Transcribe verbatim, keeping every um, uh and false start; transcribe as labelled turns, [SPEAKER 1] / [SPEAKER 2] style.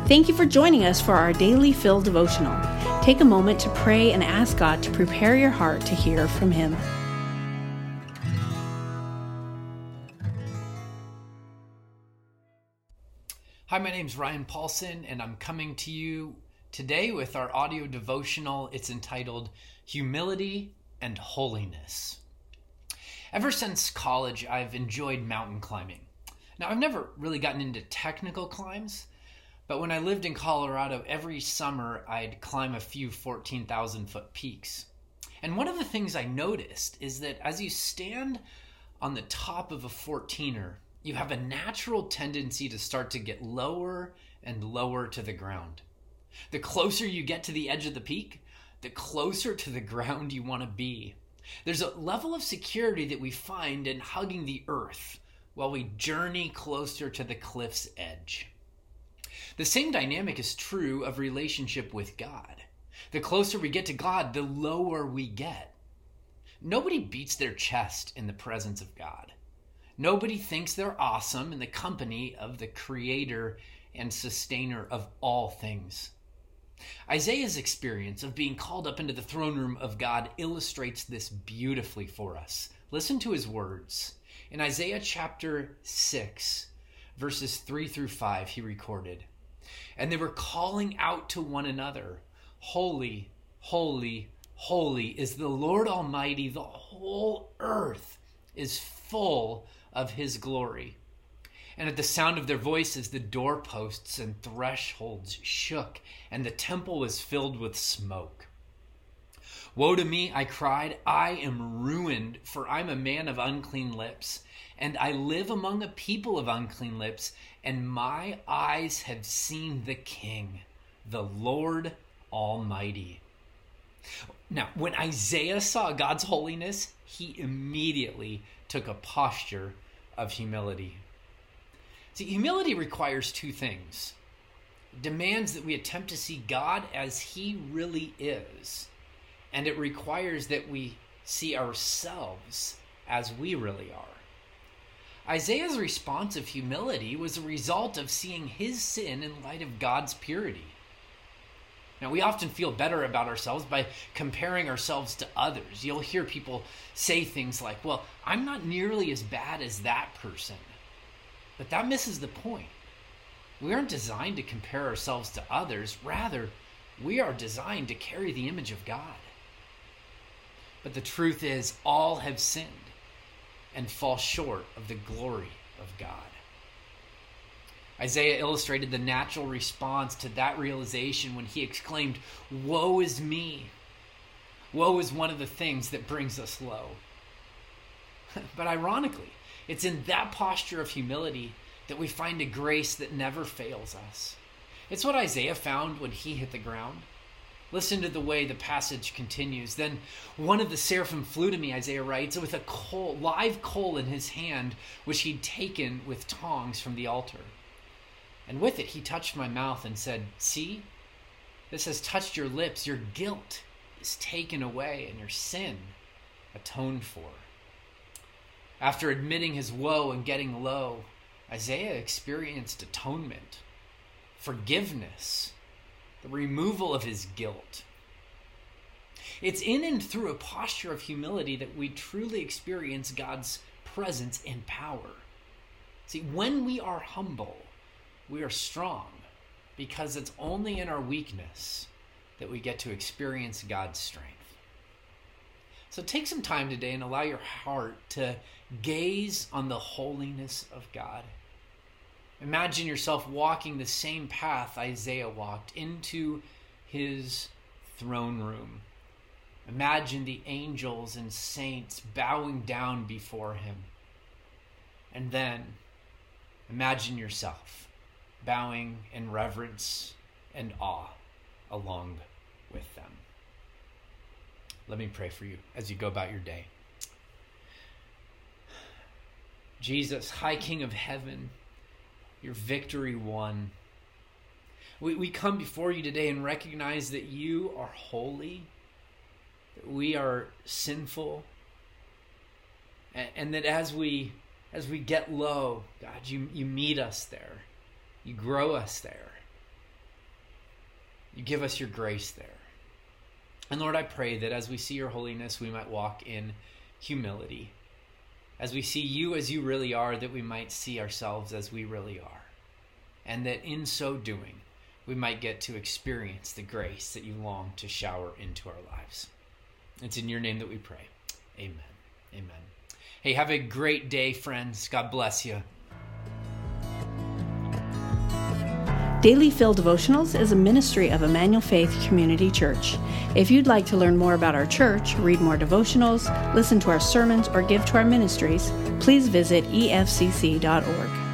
[SPEAKER 1] Thank you for joining us for our daily Fill devotional. Take a moment to pray and ask God to prepare your heart to hear from Him.
[SPEAKER 2] Hi, my name's Ryan Paulson, and I'm coming to you today with our audio devotional. It's entitled Humility and Holiness. Ever since college, I've enjoyed mountain climbing. Now, I've never really gotten into technical climbs, but when I lived in Colorado, every summer I'd climb a few fourteen thousand foot peaks. And one of the things I noticed is that as you stand on the top of a fourteener, you have a natural tendency to start to get lower and lower to the ground. The closer you get to the edge of the peak, the closer to the ground you want to be. There's a level of security that we find in hugging the earth while we journey closer to the cliff's edge. The same dynamic is true of relationship with God. The closer we get to God, the lower we get. Nobody beats their chest in the presence of God. Nobody thinks they're awesome in the company of the creator and sustainer of all things. Isaiah's experience of being called up into the throne room of God illustrates this beautifully for us. Listen to his words. In Isaiah chapter six, verses three through five, he recorded, "And they were calling out to one another, 'Holy, holy, holy is the Lord Almighty. The whole earth is full of his glory.' And at the sound of their voices, the doorposts and thresholds shook, and the temple was filled with smoke. 'Woe to me,' I cried, 'I am ruined, for I'm a man of unclean lips, and I live among a people of unclean lips, and my eyes have seen the King, the Lord Almighty.'" Now, when Isaiah saw God's holiness, he immediately took a posture of humility. See, humility requires two things. It demands that we attempt to see God as he really is, and it requires that we see ourselves as we really are. Isaiah's response of humility was a result of seeing his sin in light of God's purity. Now, we often feel better about ourselves by comparing ourselves to others. You'll hear people say things like, "Well, I'm not nearly as bad as that person." But that misses the point. We aren't designed to compare ourselves to others. Rather, we are designed to carry the image of God. But the truth is, all have sinned and fall short of the glory of God. Isaiah illustrated the natural response to that realization when he exclaimed, "Woe is me." Woe is one of the things that brings us low. But ironically, it's in that posture of humility that we find a grace that never fails us. It's what Isaiah found when he hit the ground. Listen to the way the passage continues. "Then one of the seraphim flew to me," Isaiah writes, "with a coal, live coal in his hand, which he'd taken with tongs from the altar. And with it he touched my mouth and said, 'See, this has touched your lips. Your guilt is taken away and your sin atoned for.'" After admitting his woe and getting low, Isaiah experienced atonement, forgiveness, the removal of his guilt. It's in and through a posture of humility that we truly experience God's presence and power. See, when we are humble, we are strong, because it's only in our weakness that we get to experience God's strength. So take some time today and allow your heart to gaze on the holiness of God. Imagine yourself walking the same path Isaiah walked, into his throne room. Imagine the angels and saints bowing down before him. And then imagine yourself bowing in reverence and awe along with them. Let me pray for you as you go about your day. Jesus, High King of heaven, your victory won. We, we come before you today and recognize that you are holy, that we are sinful, and, and that as we as we get low, God, you, you meet us there. You grow us there. You give us your grace there. And Lord, I pray that as we see your holiness, we might walk in humility. As we see you as you really are, that we might see ourselves as we really are. And that in so doing, we might get to experience the grace that you long to shower into our lives. It's in your name that we pray. Amen. Amen. Hey, have a great day, friends. God bless you.
[SPEAKER 1] Daily Fill Devotionals is a ministry of Emmanuel Faith Community Church. If you'd like to learn more about our church, read more devotionals, listen to our sermons, or give to our ministries, please visit e f c c dot org.